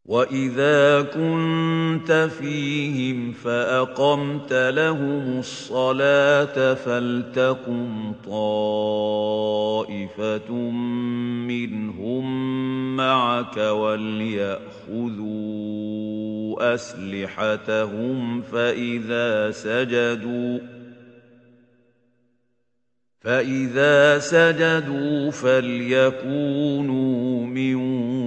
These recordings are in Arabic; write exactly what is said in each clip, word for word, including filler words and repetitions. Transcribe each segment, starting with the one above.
وَإِذَا كُنتَ فِيهِمْ فَأَقَمْتَ لَهُمُ الصَّلَاةَ فَلْتَقُمْ طَائِفَةٌ مِّنْهُم مَّعَكَ وَلْيَأْخُذُوا أَسْلِحَتَهُمْ فَإِذَا سَجَدُوا فَإِذَا سَجَدُوا فَلْيَكُونُوا مِن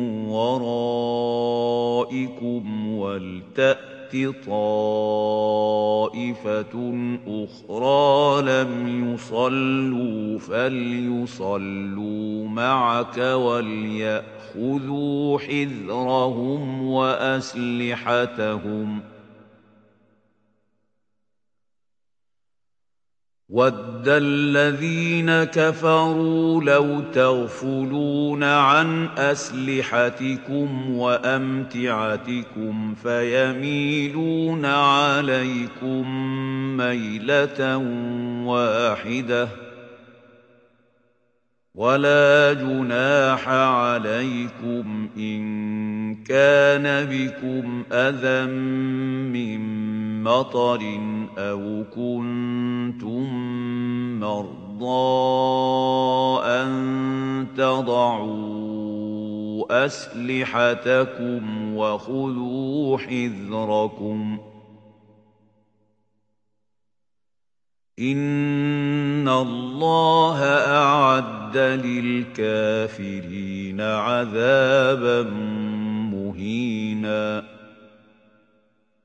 وَرَائِكُمْ وَلْتَأْتِ طَائِفَةٌ أُخْرَىٰ لَمْ يُصَلُّوا فَلْيُصَلُّوا مَعَكَ وَلْيَأْخُذُوا حِذْرَهُمْ وَأَسْلِحَتَهُمْ ۗ وَدَّ الَّذِينَ كَفَرُوا لَوْ تَغْفُلُونَ عَنْ أَسْلِحَتِكُمْ وَأَمْتِعَتِكُمْ فَيَمِيلُونَ عَلَيْكُم مَّيْلَةً وَاحِدَةً وَلَا جُنَاحَ عَلَيْكُمْ إِن كَانَ بِكُمْ أَذًى مِّن مَّطَرٍ أَوْ كُنتُم مَّرْضَىٰ أَن تَضَعُوا أَسْلِحَتَكُمْ وَخُذُوا حِذْرَكُمْ ۗ إِنَّ اللَّهَ أَعَدَّ لِلْكَافِرِينَ عَذَابًا مُّهِينًا.